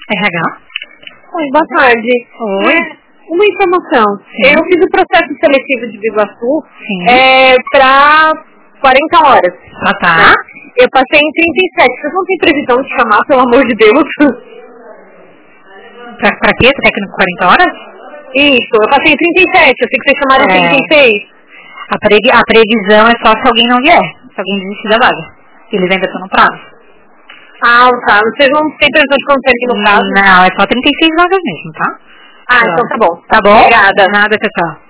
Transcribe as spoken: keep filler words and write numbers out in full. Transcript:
R H? Oi, boa tarde. Oi. É, uma informação. Sim. Eu fiz o processo seletivo de Biguaçu Sim. é, para quarenta horas. Ah, tá. Né? Eu passei em trinta e sete. Vocês não têm previsão de chamar, pelo amor de Deus? Pra, pra quê? Você quer que no quarenta horas? Isso, eu passei em trinta e sete. Eu sei que vocês chamaram É. trinta e seis. A, previ a previsão é só se alguém não vier. Se alguém desistir da vaga. Eles ainda estão no prazo. Ah, tá. Vocês não têm previsão de quanto tempo aqui no prazo? Não, é só trinta e seis vagas mesmo, tá? Ah, então tá bom. Tá bom? Obrigada. Nada, tchau, tchau.